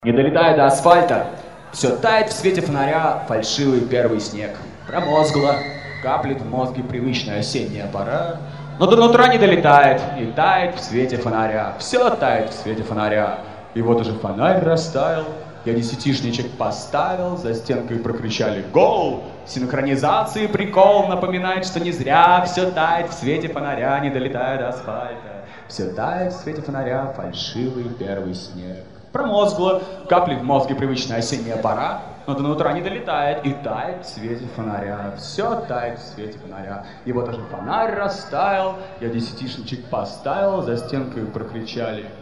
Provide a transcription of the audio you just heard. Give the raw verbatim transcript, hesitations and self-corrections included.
Не долетая до асфальта, все тает в свете фонаря фальшивый первый снег. Промозгло, каплет в мозге привычная осенняя пора, но до нутра не долетает и тает в свете фонаря. Все тает в свете фонаря. И вот уже фонарь растаял, я десятишничек поставил, за стенкой прокричали «Гол!». Синхронизации прикол напоминает, что не зря все тает в свете фонаря, не долетая до асфальта. Все тает в свете фонаря фальшивый первый снег. Промозгло, капли в мозге привычная осенняя пора, но до утра не долетает и тает в свете фонаря. Все тает в свете фонаря. И вот уже фонарь растаял, я десятишничек поставил, за стенкой прокричали